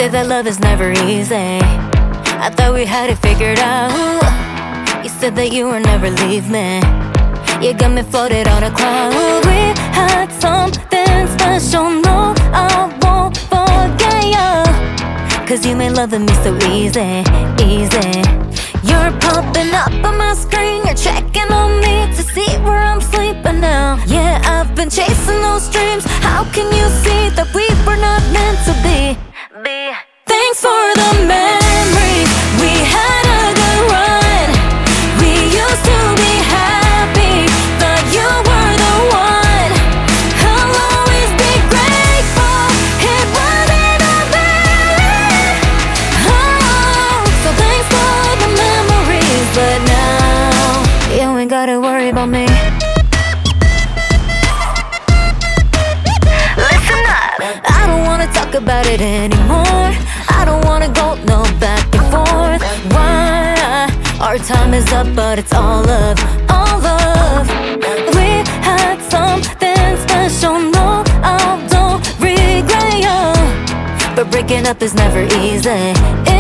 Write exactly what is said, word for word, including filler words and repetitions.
say that love is never easy. I thought we had it figured out. You said that you would never leave me. You got me floated on a cloud. We had something special, no, I won't forget you. Cause you made loving me so easy, easy. You're popping up on my screen, you're checking on me to see where I'm sleeping now. Yeah, I've been chasing those dreams. How can you see that we were not meant to be? Be. Thanks for the memories, we had a good run. We used to be happy, thought you were the one. I'll always be grateful, it wasn't a bad. Oh, so thanks for the memories, but now you ain't gotta worry about me. Listen up, I don't wanna talk about it anymore. I don't wanna go no back and forth. Why? Our time is up, but it's all love, all love. We had something special, no, I don't regret you. But breaking up is never easy.